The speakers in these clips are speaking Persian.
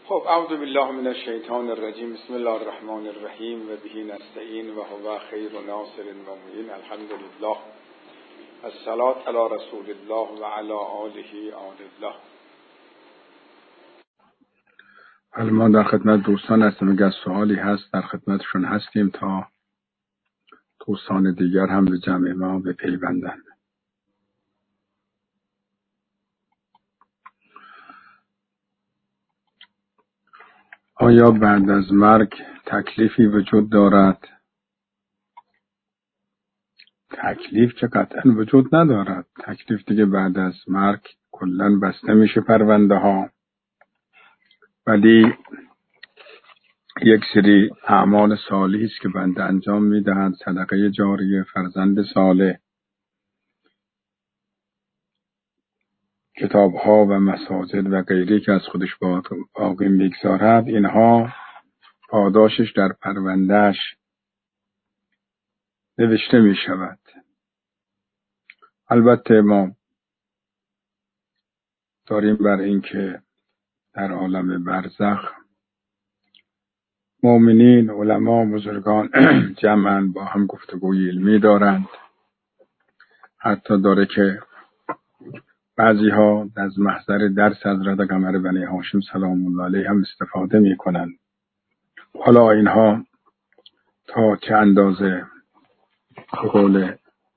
خب اعوذ بالله من الشیطان الرجیم. بسم الله الرحمن الرحیم و به نستعین و هو خیر ناصر و معین. الحمد لله. الصلاة علی رسول الله و علی آله آل الله. حالا ما در خدمت دوستان هستیم. اگر سوالی هست در خدمتشون هستیم تا دوستان دیگر هم به جمع ما بپیوندند. آیا بعد از مرگ تکلیفی وجود دارد؟ تکلیف که قطعا وجود ندارد. تکلیف دیگه بعد از مرگ کلاً بسته میشه پرونده ها، ولی یک سری اعمال صالحی است که بنده انجام میدهند، صدقه جاریه، فرزند صالح، کتاب ها و مساجد و غیری که از خودش باقی میگذارد، اینها پاداشش در پروندهش نوشته می شود. البته ما داریم بر این که در عالم برزخ مؤمنین، علما، بزرگان جمعاً با هم گفتگوی علمی دارند. حتی داره که بعضی ها از محضر درس حضرت قمر بنی هاشم سلام الله علیه هم استفاده می کنند. حالا اینها تا چه اندازه قول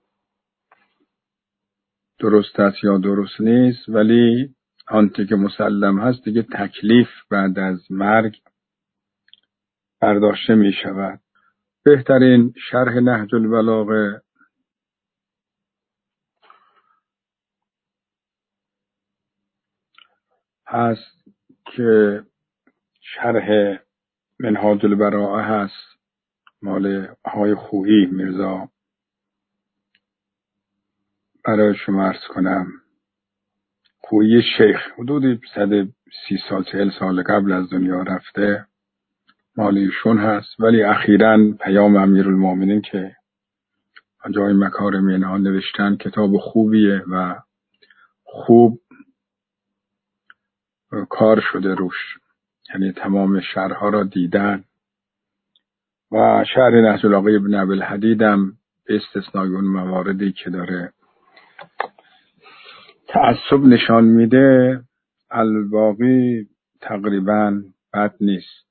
درست است یا درست نیست، ولی آنچه که مسلم هست دیگه تکلیف بعد از مرگ برداشته می شود. بهترین شرح نهج البلاغه هست که شرح منهاج البراءه هست، مال های خویی میرزا. برای شما عرض کنم خویی شیخ حدود 130 سال 40 سال قبل از دنیا رفته، مال ایشون هست. ولی اخیراً پیام امیرالمومنین که جای مکارم اینها نوشتن کتاب خوبیه و خوب کار شده روش، یعنی تمام شرح‌ها را دیدن و شرح نهج البلاغه ابن ابوالحدید هم به استثنای اون مواردی که داره تعصب نشان میده، الباقی تقریبا بد نیست.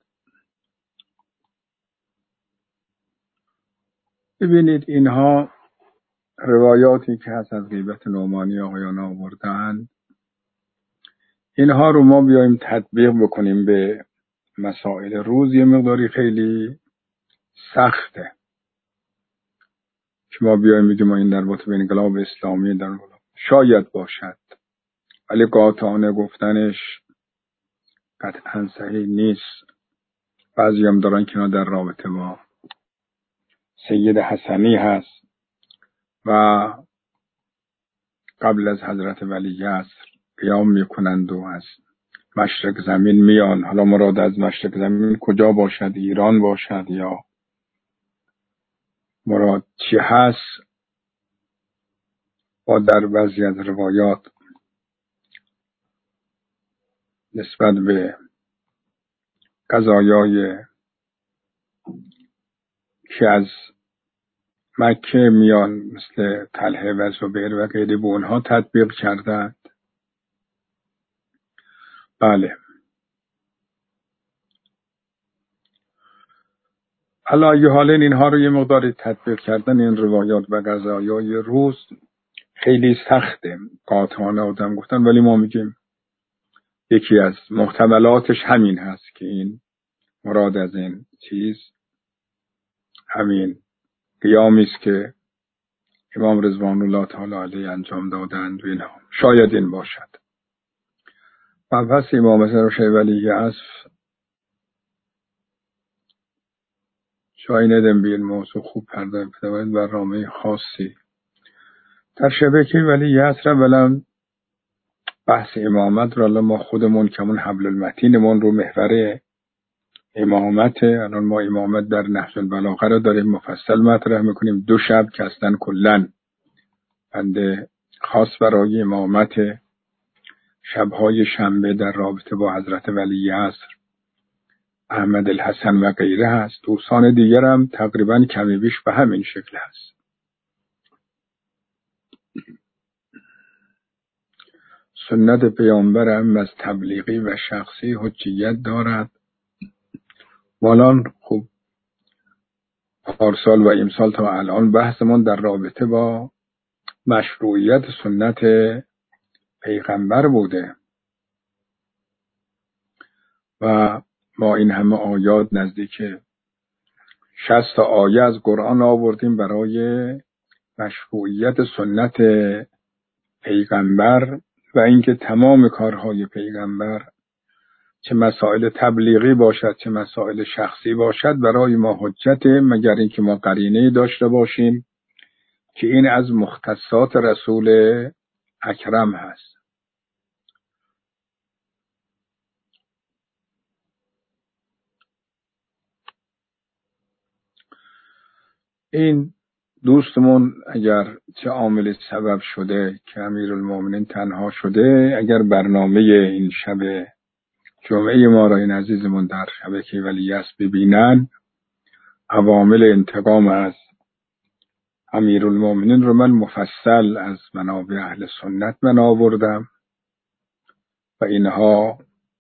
ببینید اینها روایاتی که هست از غیبت نعمانی آقایان آوردن، اینها رو ما بیایم تطبیق بکنیم به مسائل روز یه مقداری خیلی سخته که ما بیایم بگیم ما این در رابطه با انقلاب اسلامی در شاید باشد، ولی قاطعانه گفتنش قطعا صحیح نیست. بعضی هم دارن که در رابطه با سید حسنی هست و قبل از حضرت ولی عصر قیام میکنند و از مشرق زمین میان. حالا مراد از مشرق زمین کجا باشد؟ ایران باشد یا مراد چی هست؟ و در بعضی از روایات نسبت به قضایای که از مکه میان مثل طلحه و زبیر و غیره به اونها تطبیق کردند. بله، حالا یه حال اینها رو یه مقداری تطبیق کردن این روایات و قضایای روز خیلی سخته، قاطعانه آدم گفتن، ولی ما میگیم یکی از محتملاتش همین هست که این مراد از این چیز همین قیامی است که امام رضوان الله تعالی علیه انجام دادند و اینها شاید این باشد. و پس امام حسن ولی عصر شاید ندم به این موضوع خوب پرده بدهید برنامه خاصی در شبکه ولی عصر. اولا بحث امامت رو ما خودمون کمون حبل المتینمون رو محور امامت، الان ما امامت در نهج البلاغه رو داریم مفصل مطرح میکنیم. 2 شب که اصلا کلن بنده خاص برای امامت شبهای شنبه در رابطه با حضرت ولی عصر احمد الحسن و غیره هست. دوستان دیگر هم تقریبا کمی بیش به همین شکل هست. سنت پیامبر هم از تبلیغی و شخصی حجیت دارد. والان خوب پارسال و امسال تا الان بحثمون در رابطه با مشروعیت سنت پیغمبر بوده و ما این همه آیات نزدیک 60 آیه از قرآن آوردیم برای مشروعیت سنت پیغمبر و اینکه تمام کارهای پیغمبر چه مسائل تبلیغی باشد چه مسائل شخصی باشد برای ما حجت، مگر اینکه ما قرینه داشته باشیم که این از مختصات رسول اکرم هست. این دوستمون اگر چه عامل سبب شده که امیرالمومنین تنها شده، اگر برنامه این شب جمعه ما را این عزیزمون در شبکه ولیعصر ببینن، عوامل انتقام از امیرالمومنین رو من مفصل از منابع اهل سنت من آوردم و اینها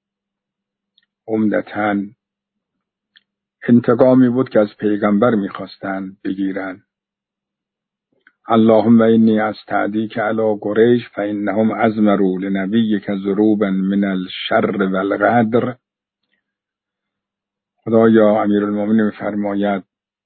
عمدتاً انتقامی بود که از پیغمبر میخواستن بگیرن. اللهم اینی استعدیک علی قریش فانهم ازمروا لنبیک ضروبا من الشر والغدر. خدایا امیرالمومنین میفرماید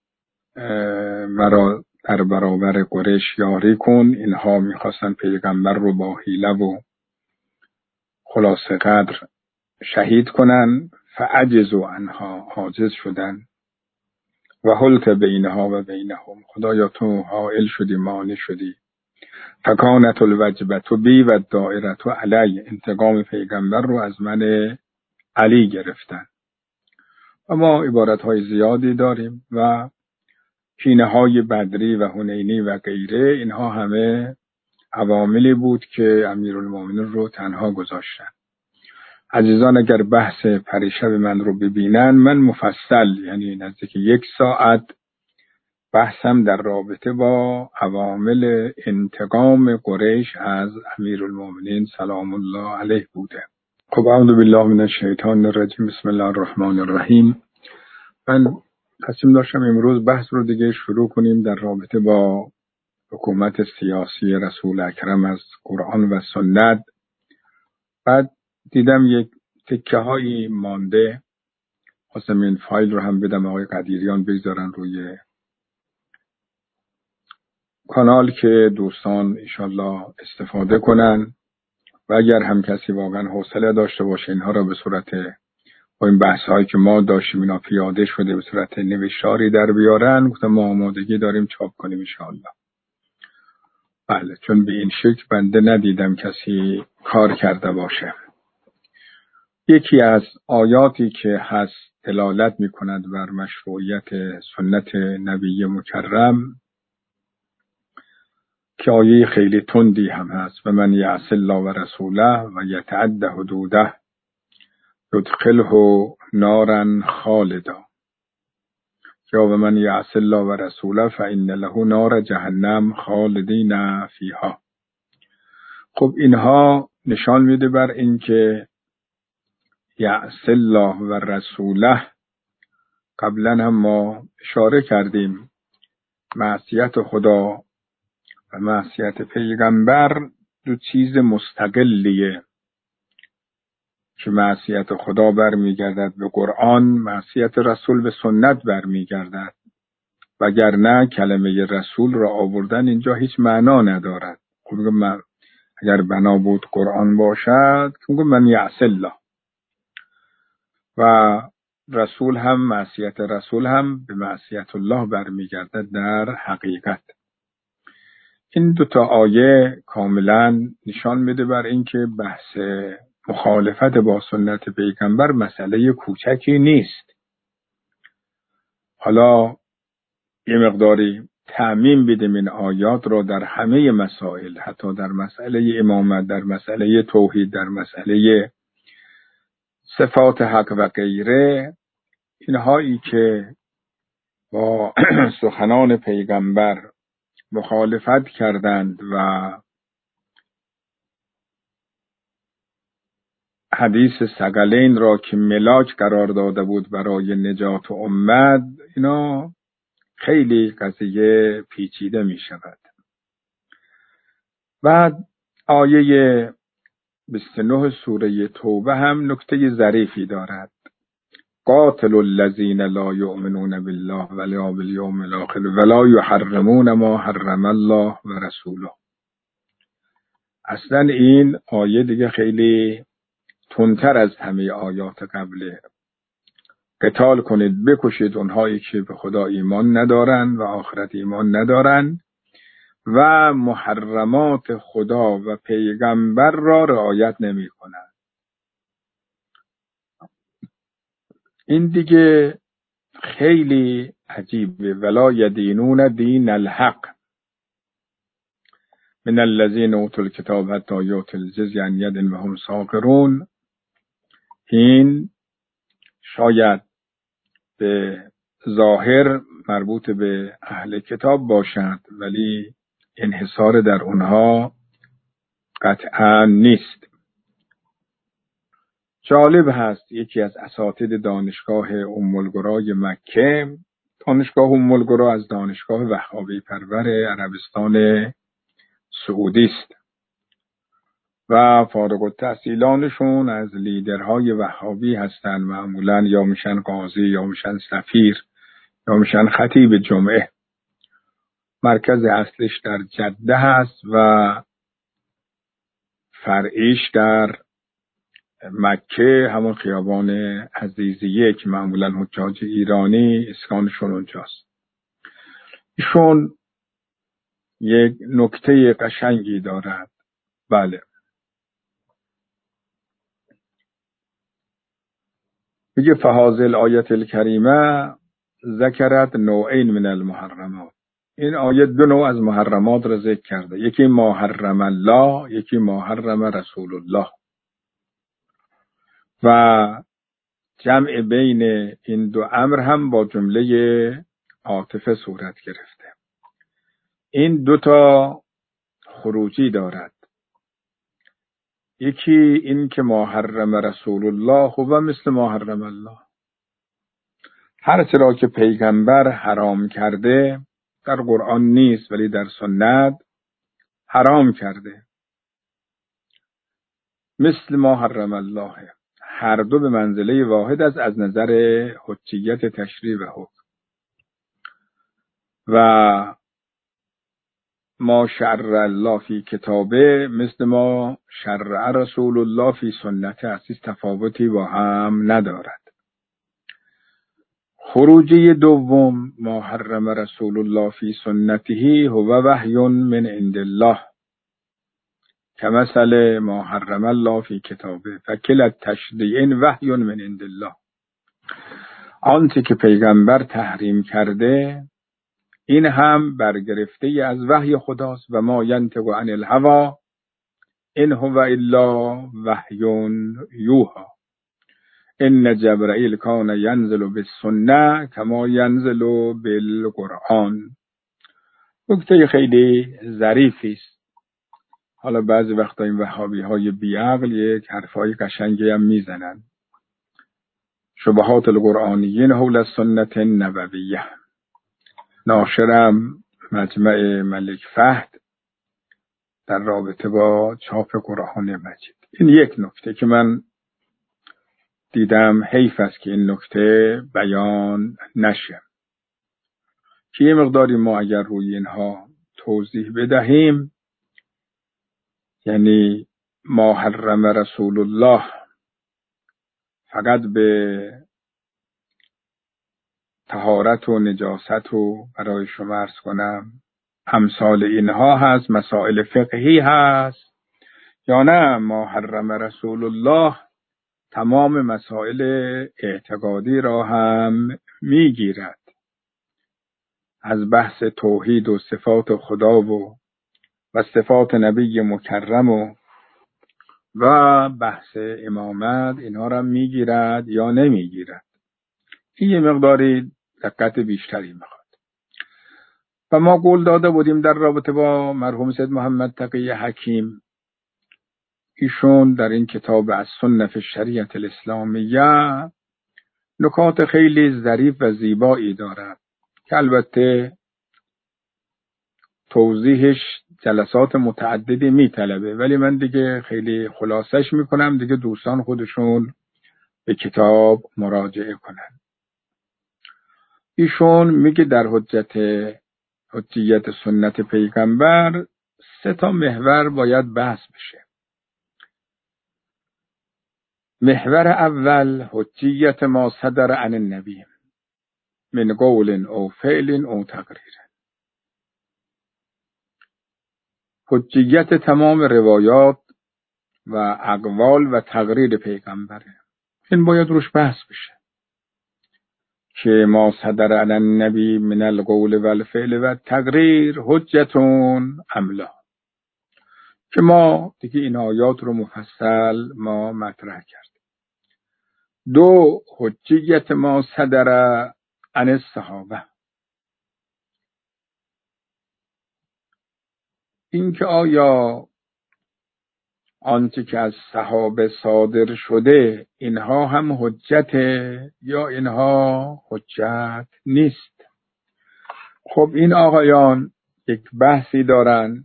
مرا در برابر قریش یاری کن. اینها میخواستن پیغمبر رو با حیله و خلاصه قدر شهید کنن، فعجزوا عنها، عاجز شدن. و حلت بینها و بینهم، خدایا تو حائل شدی، مانع شدی. فکانت الوجبه بی و دائره علی، انتقام پیغمبر رو از من علی گرفتن. و ما عبارتهای زیادی داریم و کینه های بدری و حنینی و غیره، اینها همه عواملی بود که امیرالمومنین رو تنها گذاشتن. عزیزان اگر بحث پریشب من رو ببینن، من مفصل یعنی نزدیک 1 ساعت بحثم در رابطه با عوامل انتقام قریش از امیرالمومنین سلام الله علیه بوده. خب اعوذ بالله من الشیطان الرجیم، بسم الله الرحمن الرحیم. من تصمیم داشتم امروز بحث رو دیگه شروع کنیم در رابطه با حکومت سیاسی رسول اکرم از قرآن و سنت. بعد دیدم یک تکه هایی مانده، خواستم این فایل رو هم بدم آقای قدیریان بگذارن روی کانال که دوستان انشالله استفاده کنن و اگر هم کسی واقعا حوصله داشته باشه اینها را به صورت با این بحث هایی که ما داشتیم اینا پیاده شده به صورت نوشتاری در بیارن، گفتم ما آمادگی داریم چاپ کنیم انشالله. بله، چون به این شکل بنده ندیدم کسی کار کرده باشه. یکی از آیاتی که هست دلالت می کند بر مشروعیت سنت نبی مکرم که آیه خیلی تندی هم هست: و من یعص الله و رسوله و یتعد حدوده یدخله نارا خالدا، یا و من یعص الله و رسوله فإن له نار جهنم خالدین فیها. خب اینها نشان میده بر این که یعص الله و رسوله، قبلا هم ما اشاره کردیم معصیت خدا و معصیت پیغمبر دو چیز مستقلیه که معصیت خدا برمیگردد به قرآن، معصیت رسول به سنت برمیگردد. وگرنه کلمه رسول را آوردن اینجا هیچ معنا ندارد. خب اگر بنا بود قرآن باشد که من یعص الله و رسول هم، معصیت رسول هم به معصیت الله برمیگردد در حقیقت. این 2 آیه کاملا نشان میده بر اینکه بحث مخالفت با سنت پیغمبر مسئله کوچکی نیست. حالا یه مقداری تعمیم بدیم این آیات را در همه مسائل، حتی در مسئله امامت، در مسئله توحید، در مسئله صفات حق و غیره، اینهایی که با سخنان پیغمبر مخالفت کردند و حدیث ثقلین را که ملاک قرار داده بود برای نجات امت، اینا خیلی قضیه پیچیده می شود. بعد آیه 29 سوره توبه هم نکته ظریفی دارد. قاتل الذین لا یؤمنون بالله ولا بالیوم الاخر ولا یحرمون ما حرم الله و رسوله. اصلا این آیه دیگه خیلی تندتر از همه آیات قبله. قتال کنید، بکشید اونهایی که به خدا ایمان ندارن و آخرت ایمان ندارن و محرمات خدا و پیغمبر را رعایت نمی کنن. این دیگه خیلی عجیبه. ولا یدینون دین الحق من الذین اوتوا الکتاب حتی یؤتوا الجزیة عن ید وهم صاغرون. این شاید به ظاهر مربوط به اهل کتاب باشند، ولی انحصار در اونها قطعا نیست. جالب هست یکی از اساتید دانشگاه ام القری مکه، دانشگاه ام القری از دانشگاه وهابی پرور عربستان سعودی است و فارغ التحصیلانشون از لیدرهای وهابی هستند. معمولا یا میشن قاضی یا میشن سفیر یا میشن خطیب جمعه. مرکز اصلش در جده هست و فرعیش در مکه، همون خیابان عزیزیه که معمولا حجاج ایرانی اسکانشون اونجاست. ایشون یک نکته قشنگی دارد. بله، میگه فهازل آیت الکریمه ذکرت نوعین من المحرمات. این آیه دو نوع از محرمات را ذکر کرده، یکی ما حرم الله، یکی ما حرم رسول الله، و جمع بین این دو امر هم با جمله عاطفه صورت گرفته. این دو تا خروجی دارد. یکی این که ما حرم رسول الله و مثل ما حرم الله، هر چرا که پیغمبر حرام کرده در قرآن نیست ولی در سنت حرام کرده، مثل ما حرم الله، هر دو به منزله واحد از نظر حجیت تشریع و حکم. و ما شرع الله فی کتابه مثل ما شرع رسول الله فی سنته، اصیز تفاوتی با هم ندارد. خروجی دوم ما حرم رسول الله فی سنته هو وحی من عند الله کمثل ما حرم الله فی کتابه فکل تشریع وحی من عند الله. آنچه که پیغمبر تحریم کرده این هم برگرفته از وحی خداست. و ما ینطق عن الهوی ان هو الا وحی یوحی ان جبرائیل کان ینزل بالسنه کما ینزل بالقرآن. نکته خیلی ظریفی است. حالا بعضی وقتا این وهابی های بیعقل یک حرفای قشنگی هم میزنن. شبهات القرآنیین حول السنة النبویه، ناشرم مجمع ملک فهد در رابطه با چاپ قرآن مجید. این یک نکته که من دیدم حیف است که این نکته بیان نشه، که یه مقداری ما اگر روی اینها توضیح بدهیم، یعنی ما حرم رسول الله فقط به طهارت و نجاست و برای شما عرض کنم امثال اینها هست، مسائل فقهی هست، یا نه ما حرم رسول الله تمام مسائل اعتقادی را هم میگیرد، از بحث توحید و صفات خدا و صفات نبی مکرم و بحث امامت، اینها را میگیرد یا نمیگیرد. این یه مقداری دقت بیشتری میخواد. و ما قول داده بودیم در رابطه با مرحوم سید محمد تقی حکیم، ایشون در این کتاب از سنة فی الشریعة الاسلامیه نکات خیلی ظریف و زیبایی دارد که البته توضیحش جلسات متعددی میطلبه، ولی من دیگه خیلی خلاصش میکنم دیگه دوستان خودشون به کتاب مراجعه کنن. ایشون میگه در حجیت سنت پیغمبر 3 محور باید بحث بشه. محور اول حجیت ما صدر عن النبی من قول او فعل او تقریر، حجیت تمام روایات و اقوال و تقریر پیغمبره. این باید روش بحث بشه که ما صدر علی النبی من القول و الفعل و تقریر حجتون املا، که ما دیگه این آیات رو مفصل ما مطرح کردیم. 2 حجیت ما صدر عن الصحابه، این که آیا آنچه که از صحابه صادر شده اینها هم حجته یا اینها حجت نیست. خب این آقایان یک بحثی دارن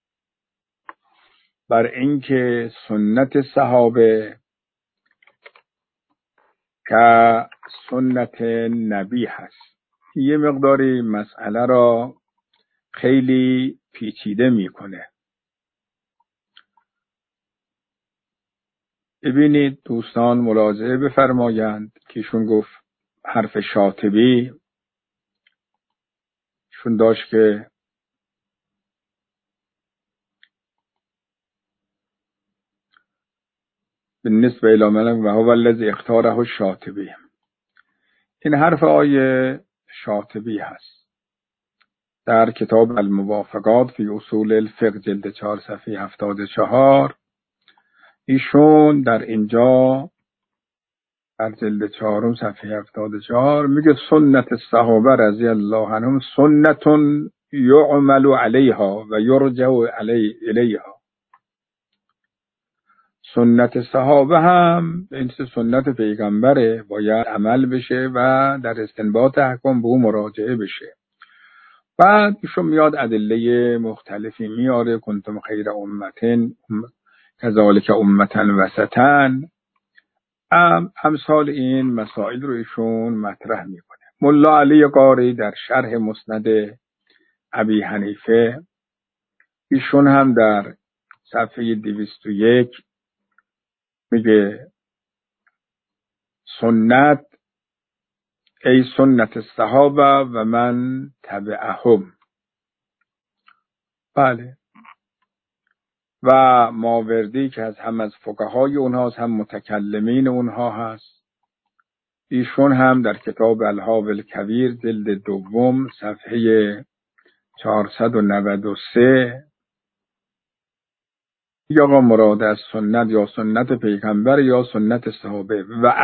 بر اینکه سنت صحابه که سنت نبی هست. یه مقداری مسئله را خیلی پیچیده میکنه. ببینید دوستان ملاحظه بفرمایند که ایشون گفت حرف شاطبی، ایشون داشت که بالنسبه الی من و هو الذی اختاره الشاطبی، این حرف آیه شاطبی هست در کتاب الموافقات فی اصول الفقه جلد 4 صفحه 74. ایشون در اینجا در جلد 4 صفحه 74 میگه سنت الصحابه رضی الله عنهم سنت یعمل علیها و یرجع الیها. سنت صحابه هم این سنت پیغمبره، باید عمل بشه و در استنباط احکام به او مراجعه بشه. بعد ایشون میاد ادله مختلفی میاره، کنتم خیر امتن کذالک امتن وسطن، امثال این مسائل رو ایشون مطرح میکنه. ملا علی قاری در شرح مسند ابی حنیفه، ایشون هم در صفحه 201 میگه سنت ای سنت الصحابه و من تبعهم. بله، و ماوردی که هم از فقهای اونهاست هم متکلمین اونها هست، ایشون هم در کتاب الهاو الکبیر جلد 2 صفحه 493 یا مراد از سنت یا سنت پیغمبر یا سنت صحابه و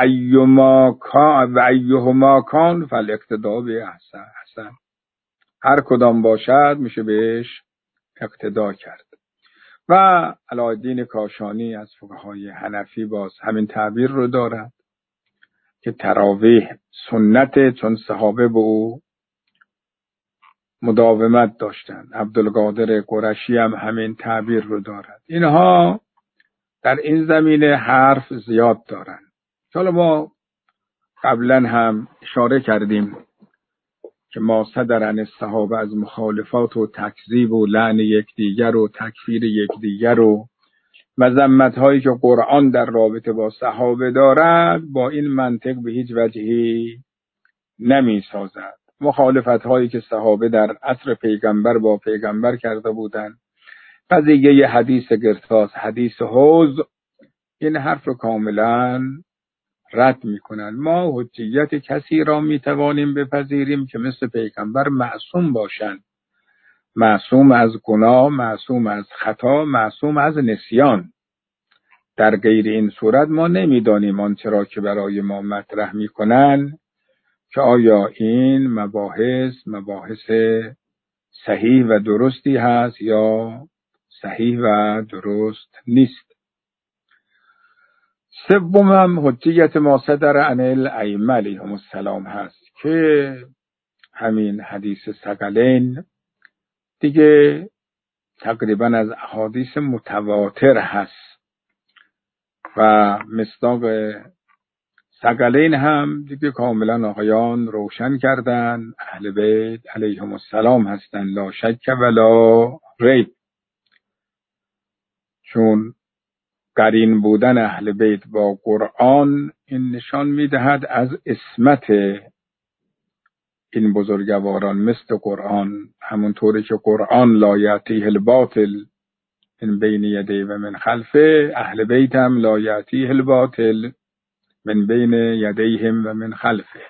ایهما کان فالاقتداء به احسن، هر کدام باشد میشه بهش اقتدا کرد. و علاءالدین کاشانی از فقهای حنفی باز همین تعبیر رو دارد که تراویح سنت، چون صحابه به او مداومت داشتند. عبدالقادر قرشی هم همین تعبیر رو دارد. اینها در این زمینه حرف زیاد دارن. حالا ما قبلا هم اشاره کردیم که ما صدر عن الصحابه از مخالفات و تکذیب و لعن یکدیگر و تکفیر یکدیگر و مذمت هایی که قرآن در رابطه با صحابه دارد با این منطق به هیچ وجهی نمی سازد. مخالفت هایی که صحابه در عصر پیغمبر با پیغمبر کرده بودند، قضیه حدیث قرطاس، حدیث حوض، این حرف رو کاملا رد میکنن. ما حجیت کسی را میتوانیم بپذیریم که مثل پیغمبر معصوم باشند، معصوم از گناه، معصوم از خطا، معصوم از نسیان. در غیر این صورت ما نمیدانیم آنچه را که برای ما مطرح میکنن که آیا این مباحث صحیح و درستی هست یا صحیح و درست نیست. سومم حجیت ما صدر عن الائمه علیهم السلام هست که همین حدیث ثقلین دیگه تقریبا از احادیث متواتر هست و مصداق ثقلین هم دیگه کاملا آقایان روشن کردن، اهل بیت علیهم السلام هستن، لا شک ولا ریب. چون قرین بودن اهل بیت با قرآن این نشان میدهد از عصمت این بزرگواران مثل قرآن، همونطوری که قرآن لا یأتیه الباطل من بین یدیه و من خلفه، اهل بیت هم لا یأتیه الباطل من بین یدیهم و من خلفه.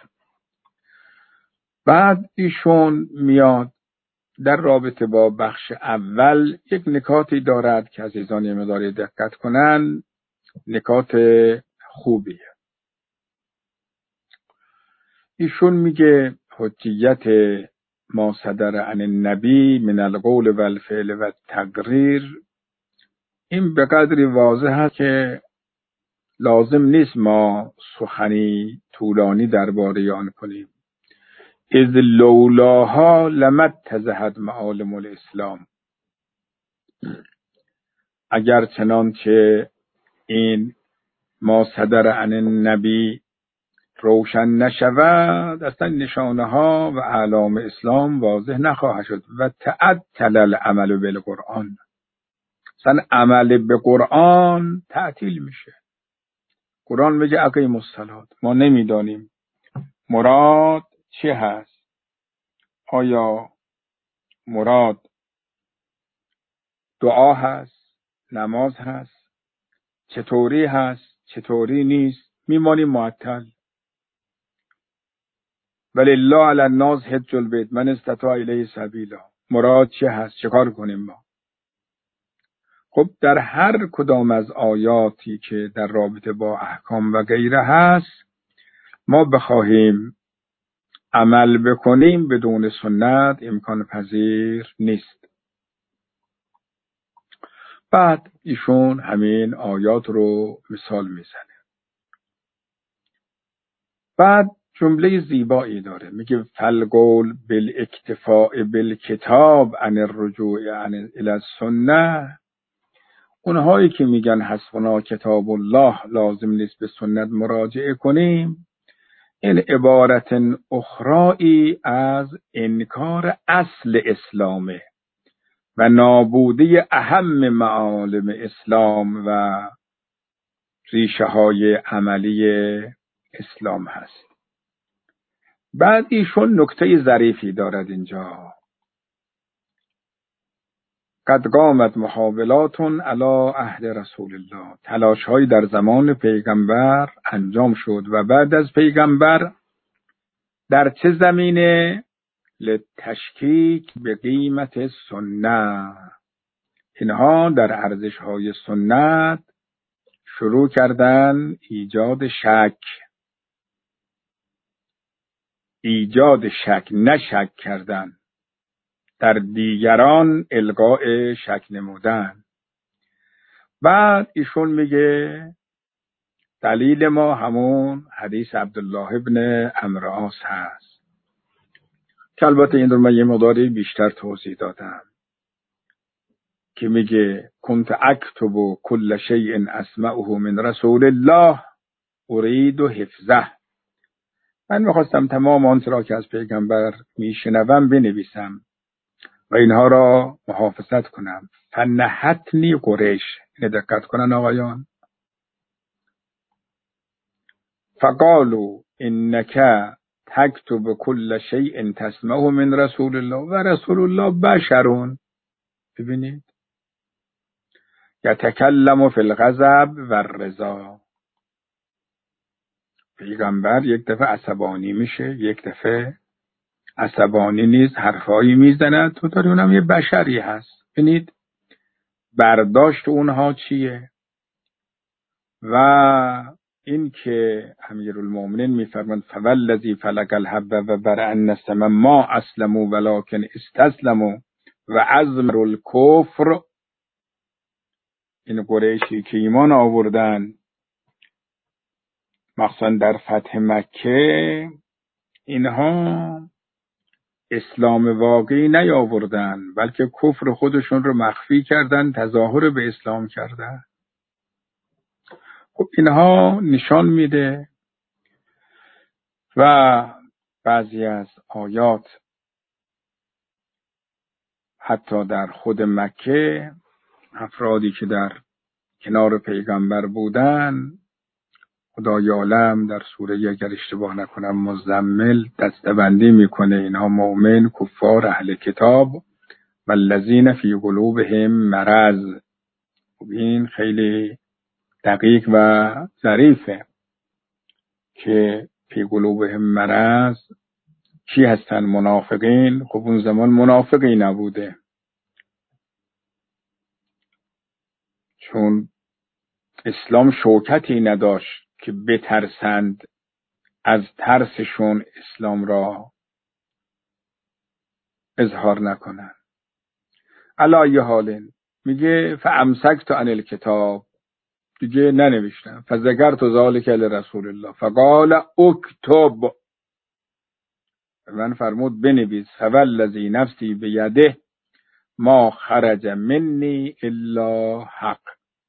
بعد ایشون میاد در رابطه با بخش اول یک نکاتی دارد که عزیزان یه مقدار دقت کنن، نکات خوبیه. ایشون میگه حجیت ما صدر عن النبی من القول و الفعل و التقریر، این به قدری واضح هست که لازم نیست ما سخنی طولانی درباره آن کنیم. اذ لولاها لمتضحت معالم الاسلام، اگر چنانچه این ما صدر عن النبی روشن نشود، اصلا نشانه ها و اعلام اسلام واضح نخواهد شد و تعطل العمل بالقرآن، اصلا عمل به قرآن تعطیل میشه. قرآن میگه اقیم الصلاة، ما نمیدانیم مراد چه هست. آیا مراد دعا هست، نماز هست، چطوری هست، چطوری نیست، میمانیم معطل. ولله علی الناس حج البیت من استطاع الیه سبیلا، مراد چه هست، چه کار کنیم ما؟ خب در هر کدام از آیاتی که در رابطه با احکام و غیره هست، ما بخواهیم عمل بکنیم بدون سنت امکان پذیر نیست. بعد ایشون همین آیات رو مثال میزنه. بعد جمله زیبایی داره، میگه فالقول بالاکتفاء بالکتاب عن الرجوع عن الى السنه، اونهایی که میگن حسبنا کتاب الله لازم نیست به سنت مراجعه کنیم، این عبارت اخرایی از انکار اصل اسلامه و نابودی اهم معالم اسلام و ریشه های عملی اسلام هست. بعد ایشون نکته ظریفی دارد اینجا، قد قامت محاولات علی عهد رسول الله، تلاش هایی در زمان پیغمبر انجام شد و بعد از پیغمبر در چه زمینه؟ لتشکیک به قیمت سنت، اینها در ارزش های سنت شروع کردن ایجاد شک، نه شک کردن، در دیگران القاء شک نمودن. بعد ایشون میگه دلیل ما همون حدیث عبدالله ابن عمرو عاص هست که البته این رو من یه مقداری بیشتر توضیح دادم، که میگه کنت اکتب کل شیء اسمعه من رسول الله ارید حفظه، من میخواستم تمام آنچه را که از پیغمبر میشنوم بنویسم و اینها را محافظت کنم. فنحتنی قریش، اینه دقت کنن آقایان، فقالوا انک تکتب کل شیء تسمعه من رسول الله و رسول الله بشرون. ببینید یتکلم فی الغضب و الرضا، پیغمبر یک دفعه عصبانی میشه، یک دفعه عصبانی نیست، حرفایی میزند، تو داری اونم یه بشری هست. ببینید برداشت اونها چیه و این که امیرالمومنین میفرماند فوالذی فلق الحب و برأ النسم ما اسلموا ولکن استسلموا و ازمروا الکفر، این قریشی که ایمان آوردن مخصوصا در فتح مکه، اینها اسلام واقعی نیاوردن بلکه کفر خودشون رو مخفی کردن، تظاهر به اسلام کردن. خب اینها نشان میده و بعضی از آیات حتی در خود مکه افرادی که در کنار پیغمبر بودن، خدای عالم در سوره اگر اشتباه نکنم مزمل دستبندی میکنه اینها مؤمن، کفار، اهل کتاب و الذین فی قلوبهم مرض. این خیلی دقیق و ظریفه که فی قلوبهم مرض کی هستن؟ منافقین. خب اون زمان منافقی نبوده، چون اسلام شوکتی نداشت که بترسند، از ترسشون اسلام را اظهار نکنن. علی حال میگه فامسکت عن الکتاب، دیگه ننوشتم. فذکرت ذلک لرسول الله فقال اکتب، من فرمود بنویس. فوالذی نفسی بیده ما خرج منی الا حق،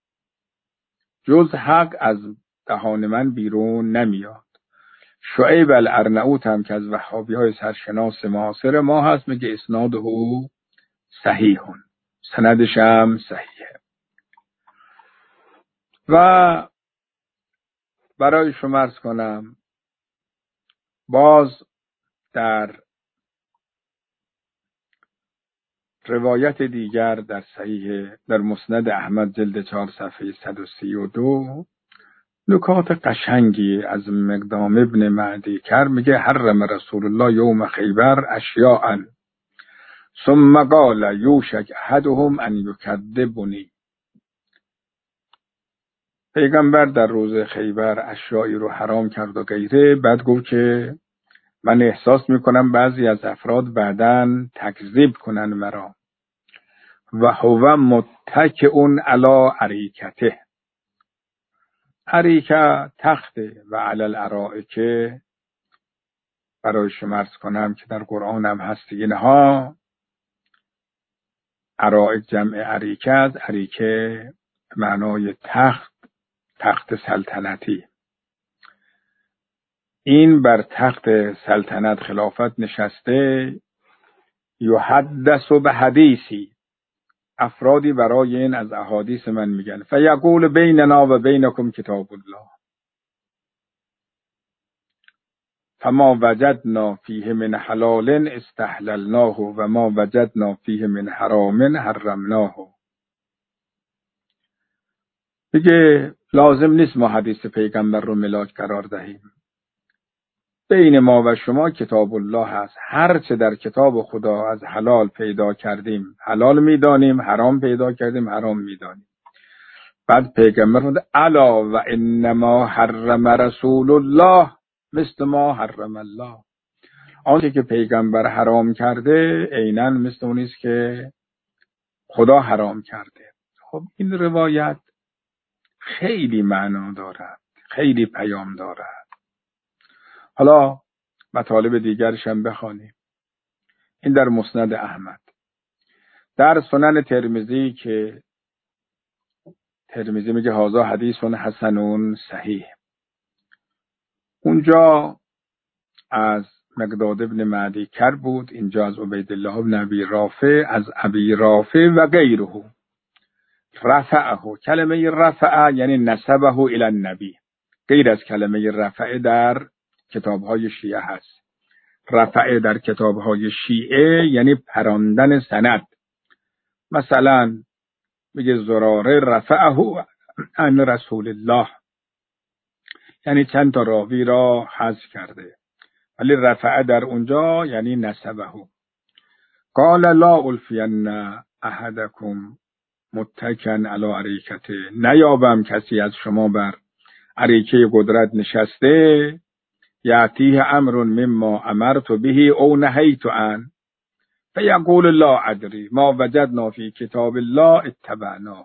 جز حق از دهان من بیرون نمیاد. شعیب الارناؤوط هم که از وهابی های سرشناس معاصر ما هست میگه اسناده صحیحون، سندش هم صحیحه. و برای شما عرض کنم باز در روایت دیگر در صحیح در مسند احمد جلد 4 صفحه 132 نکات قشنگی از مقدام ابن معدی کر میگه حرم رسول الله یوم خیبر اشیاء ثم قال یوشک احدهم ان یکذبنی. پیغمبر در روز خیبر اشیایی رو حرام کرد و غیره، بعد گفت که من احساس میکنم بعضی از افراد بعداً تکذیب کنن مرا. و هو متکئون علی اریکته، اریکه تخته، و علی الارائک برای شما عرض کنم که در قرآن هم هست اینها. ارائک جمع اریکه است، اریکه معنای تخت، تخت سلطنتی. این بر تخت سلطنت خلافت نشسته. یحدث به حدیثی، افرادی برای این از احادیث من میگن. فیقول بیننا و بینکم کتاب الله فما وجدنا فیه من حلال استحللناه و ما وجدنا فیه من حرام حرمناه. میگه لازم نیست ما حدیث پیغمبر رو ملاک قرار دهیم. بین ما و شما کتاب الله هست. هر چه در کتاب خدا از حلال پیدا کردیم حلال میدانیم، حرام پیدا کردیم حرام میدانیم. بعد پیغمبر فرمود الا و انما حرم رسول الله مثل ما حرم الله. آنچه که پیغمبر حرام کرده عیناً مثل اون است که خدا حرام کرده. خب این روایت خیلی معنا دارد، خیلی پیام دارد. حالا مطالب دیگرش هم بخوانیم. این در مسند احمد. در سنن ترمذی که ترمذی میگه هذا حدیث حسن صحیح، اونجا از مقداد ابن معدی کر بود، اینجا از عبیدالله ابن ابی رافع، از ابی رافع و غیره. رفعه، کلمه رفعه یعنی نسبه الی النبی، غیر از کلمه رفعه در کتاب‌های شیعه هست. رفعه در کتاب‌های شیعه یعنی پراندن سند. مثلا میگه زراره رفعه عن رسول الله، یعنی چند تا راوی را حذف کرده، ولی رفعه در اونجا یعنی نسبه. قال لا الفین احدکم متکن علی اریکته، نیابم کسی از شما بر اریکه قدرت نشسته، یعطیه امر مما امرت به او نهیت عن فیقول لا ادری ما وجدنا فی کتاب الله اتبعناه.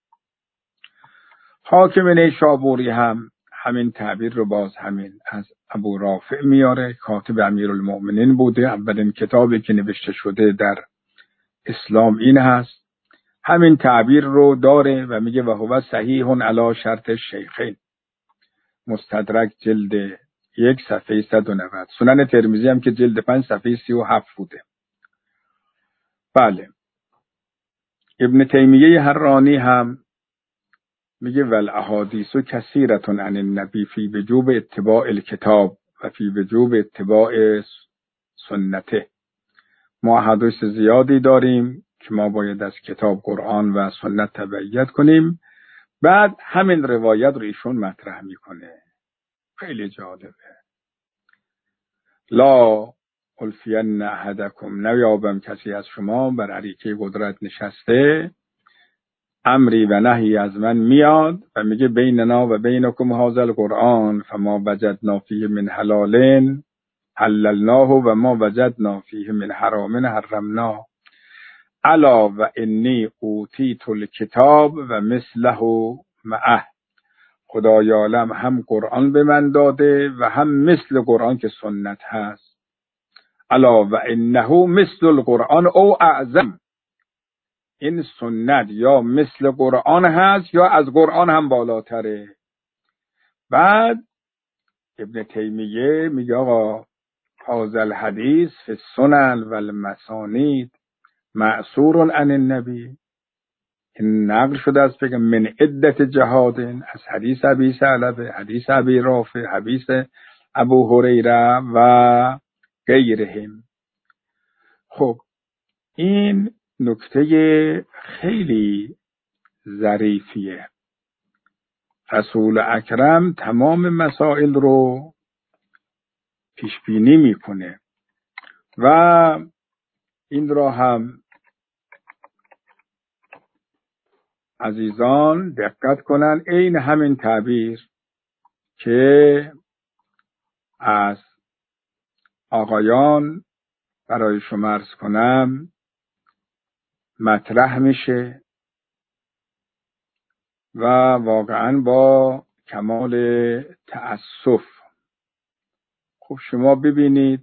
حاکم نیشابوری هم همین تعبیر رو باز همین از ابو رافع میاره، کاتب امیرالمؤمنین بوده. اولین کتابی که نوشته شده در اسلام این هست، همین تعبیر رو داره و میگه و هو صحیح علی شرط شیخین، مستدرک جلد 1 صفحه 190، سنن ترمذی هم که جلد 5 صفحه 37 بوده. بله. ابن تیمیه حرانی هم میگه والاحادیث کثیرة عن النبی فی وجوب اتباع الکتاب و فی وجوب اتباع سنته. ما احادیث زیادی داریم که ما باید از کتاب قرآن و سنت تبعیت کنیم. بعد همین روایت رو ایشون مطرح میکنه، خیلی جالبه. لا الفین احدکم، نیابم کسی از شما بر اریکه قدرت نشسته، امری و نهی از من میاد و میگه بیننا و بینکم هذا القرآن فما وجدنا فیه من حلال حللناه و ما وجدنا فیه من حرام حرمناه الا و انی اوتیت الکتاب و مثله معه. خدای عالم هم قرآن به من داده و هم مثل قرآن که سنت هست. الا و انه مثل القرآن او اعظم، این سنت یا مثل قرآن هست یا از قرآن هم بالاتره. بعد ابن تیمیه میگه آقا هذا الحدیث فی السنن و المسانید معصور عن النبی، این نقل شده از پیغمبر من عدت جهاد، از حدیث ابی ثعلبه، حدیث ابی رافع، حدیث ابو هریره و غیرهم. خب این نکته خیلی ظریفیه. رسول اکرم تمام مسائل رو پیش بینی میکنه و این را هم عزیزان دقت کنن. این همین تعبیر که از آقایان برای شما عرض کنم مطرح میشه و واقعا با کمال تأسف. خب شما ببینید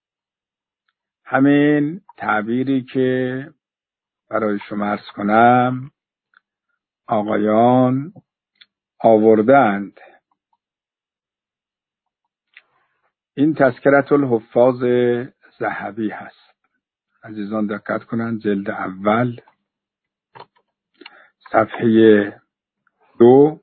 همین تعبیری که برای شما عرض کنم آقایان آوردند، این تذکرة الحفاظ ذهبی هست. عزیزان دقت کنند، جلد اول صفحه 2.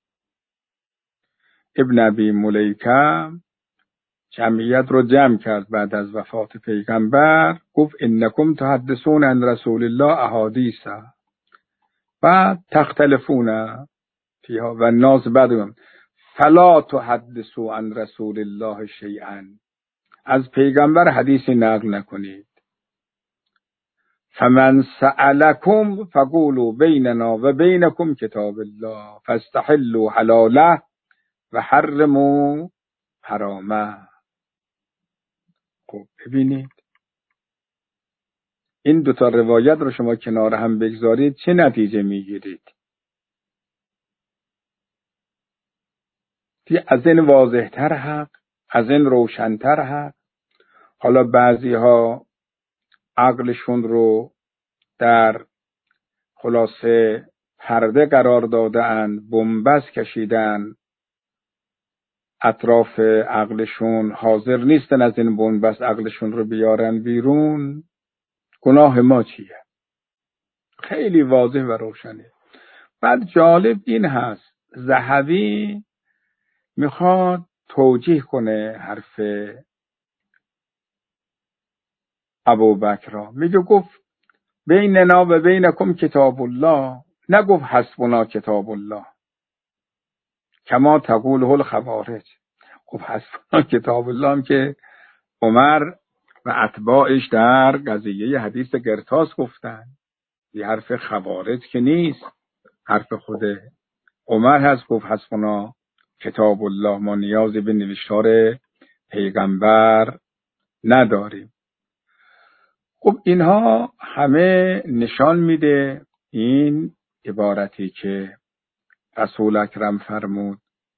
ابن ابی ملیکه جمعیت رو جمع کرد بعد از وفات پیغمبر، گفت انکم تحدثون عن رسول الله احادیث و تختلفون فیها و الناس بعدهم فلا تحدثوا عن رسول الله شیئا، از پیغمبر حدیثی نقل نکنید. فمن سألكم فقولوا بیننا و بینکم کتاب الله فاستحلوا حلاله و حرموا حرامه. خب ببینید این دوتا روایت رو شما کنار هم بگذارید چه نتیجه میگیرید؟ از این واضح‌تر حق، از این روشن‌تر حق. حالا بعضی ها عقلشون رو در خلاصه پرده قرار دادن، بنبست کشیدن، اطراف عقلشون حاضر نیستن از این بنبست عقلشون رو بیارن بیرون. گناه ما چیه؟ خیلی واضح و روشنه. بعد جالب این هست ذهبی میخواد توجیه کنه حرف ابوبکر را. میگه گفت بیننا و بینکم کتاب الله، نگفت حسبنا کتاب الله کما تقوله الخوارج. خب حسبنا کتاب الله هم که عمر و اتباعش در قضیه حدیث قرطاس گفتن، یه حرف خوارج که نیست، حرف خود عمر هست. گفت حسبنا کتاب الله، ما نیازی به نوشتار پیغمبر نداریم. خب اینها همه نشان میده این عبارتی که رسول اکرم فرمود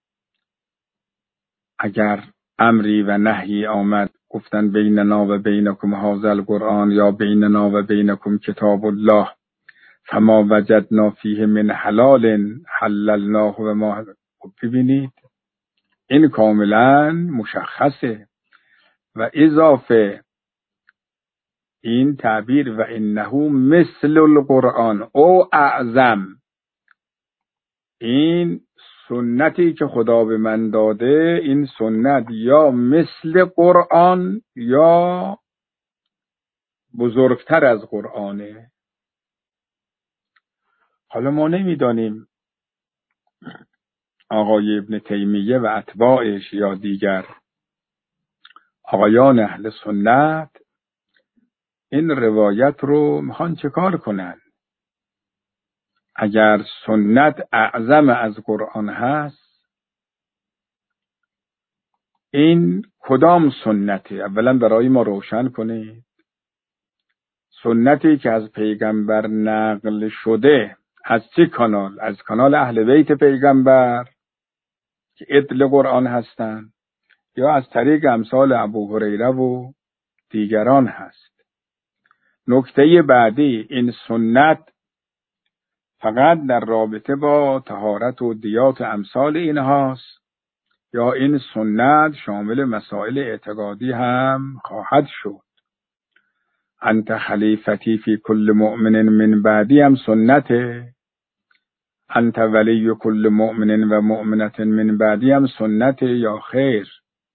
اگر امری و نهی آمد گفتن بیننا و بینکم هذا القرآن یا بیننا و بینکم کتاب الله فما وجدنا فیه من حلال حللناه و ما. ببینید این کاملا مشخصه. و اضافه این تعبیر و انه مثل القرآن او اعظم، این سنتی که خدا به من داده این سنت یا مثل قرآن یا بزرگتر از قرآنه. حالا ما نمیدانیم آقای ابن تیمیه و اتباعش یا دیگر آقایان اهل سنت این روایت رو میخوان چه کار کنن. اگر سنت اعظم از قرآن هست این کدام سنته؟ اولا برای ما روشن کنید. سنتی که از پیغمبر نقل شده از چه کانال؟ از کانال اهل بیت پیغمبر که ادل قرآن هستند یا از طریق امثال ابو هریره و دیگران هست؟ نکته بعدی، این سنت فقط در رابطه با طهارت و دیات امثال اینهاست یا این سنت شامل مسائل اعتقادی هم خواهد شد؟ انت خلیفتی فی کل مؤمن من بعدی هم سنته، انت ولی کل مؤمن و مؤمنت من بعدی هم سنته یا خیر؟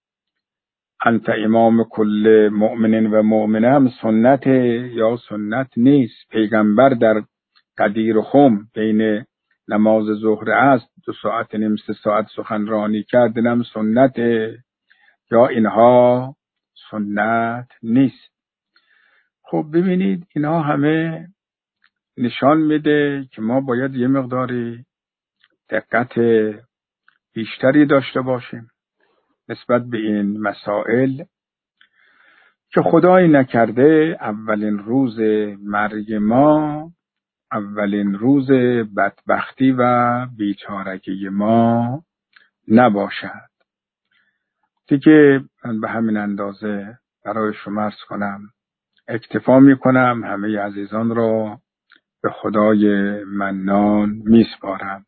انت امام کل مؤمن و مؤمنه هم سنته یا سنت نیست؟ پیغمبر در قدیر خم بین نماز ظهر است 2 ساعت نیم 3 ساعت سخنرانی کردنم سنته یا اینها سنت نیست؟ خب ببینید اینها همه نشان میده که ما باید یه مقداری دقت بیشتری داشته باشیم نسبت به این مسائل که خدایی نکرده اولین روز مرگ ما اولین روز بدبختی و بیچارگی ما نباشد. دیگه من به همین اندازه برای شما عرض کنم اکتفا میکنم. همه عزیزان را به خدای منان میسپارم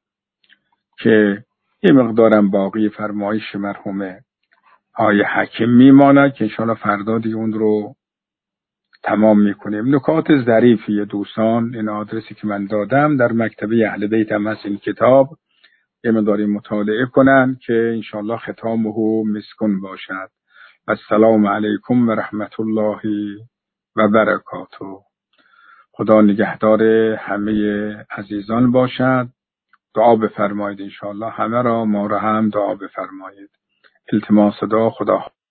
که یه مقدارم باقی فرمایش مرحوم آیه حکیم میماند که انشاءالله فردا دیگه اون رو تمام میکنیم. نکات ظریفی دوستان، این آدرسی که من دادم در مکتبه اهل بیت هم هست، این کتاب یه مقداری مطالعه کنن که انشاءالله ختامه مسکن باشد. السلام علیکم و رحمت الله و برکاته. خدا نگهدار همه عزیزان باشد. دعا بفرمایید انشاءالله همه را، ما را هم دعا بفرمایید. التماس دعا. خدا